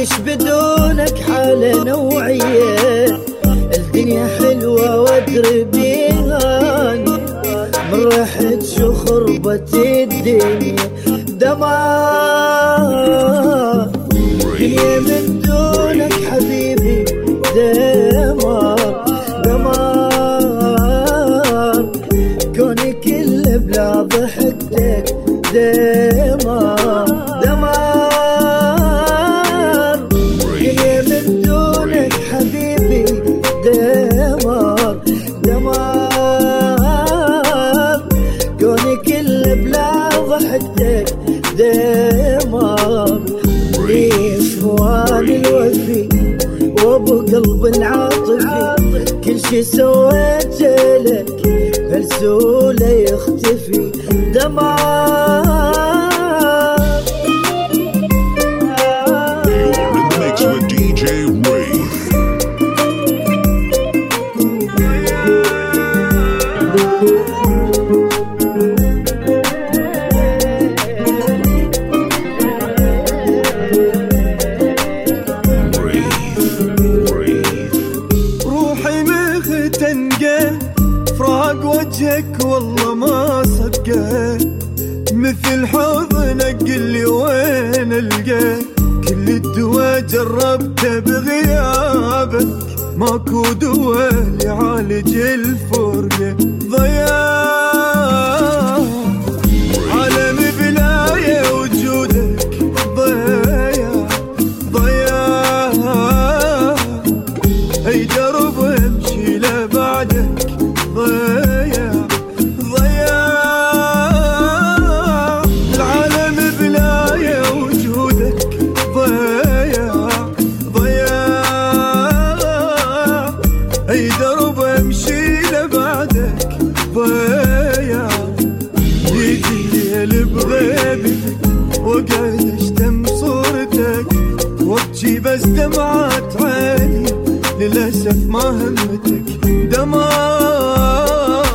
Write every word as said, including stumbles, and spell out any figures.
عايش بدونك حالة نوعية، الدنيا حلوة وادري بيها من ريحة شو خربت الدنيا دمار. دنيا من دونك حبيبي دمار دمار، كوني كله بلا ضحكتك دمار دمار. دنيا من دونك حبيبي دمار دمار، كوني كله بلا ضحكتك دمار. ليش وان الوفي وابو قلب العاطفي، كل شي سويته لك فلسوله يختفي دمار. فراق وجهك والله ما صدقه، مثل حضنك قلي وين القاه. كل الدوا جربته بغيابك، ماكو دوا يعالج الفرقة. ضياع عالم بلاية وجودك، ضياع ضياع اي درب امشي لبعدك. ضياع ضياع العالم بلاية وجودك، ضياع ضياع اي درب امشي لبعدك. ضياع يجي الليل بغيبتك وقاعد اشتم صورتك، وابكي بس دمعات عيني للأسف ما همتك دمار.